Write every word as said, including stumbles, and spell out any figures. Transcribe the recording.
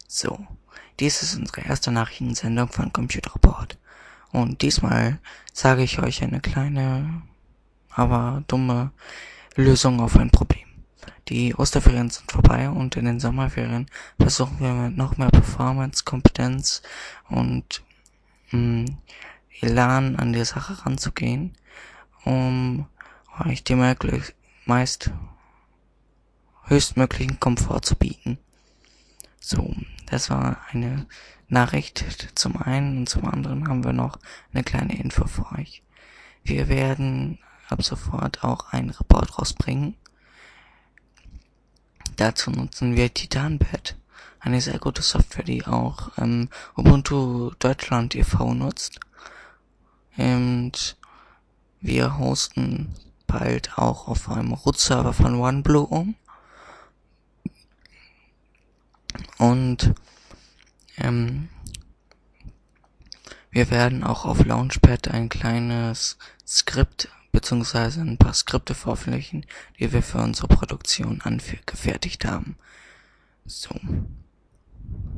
So, dies ist unsere erste Nachrichtensendung von Computer Report. Und diesmal sage ich euch eine kleine, aber dumme Lösung auf ein Problem. Die Osterferien sind vorbei und in den Sommerferien versuchen wir mit noch mehr Performance, Kompetenz und mh, Elan an die Sache ranzugehen, um euch die möglich meist höchstmöglichen Komfort zu bieten. So, das war eine Nachricht zum einen, und zum anderen haben wir noch eine kleine Info für euch. Wir werden ab sofort auch einen Report rausbringen. Dazu nutzen wir Titanbet, eine sehr gute Software, die auch ähm, Ubuntu Deutschland e V nutzt. Und wir hosten bald auch auf einem Root-Server von OneBlue um. Und ähm, wir werden auch auf Launchpad ein kleines Skript beziehungsweise ein paar Skripte veröffentlichen, die wir für unsere Produktion angefertigt haben. So.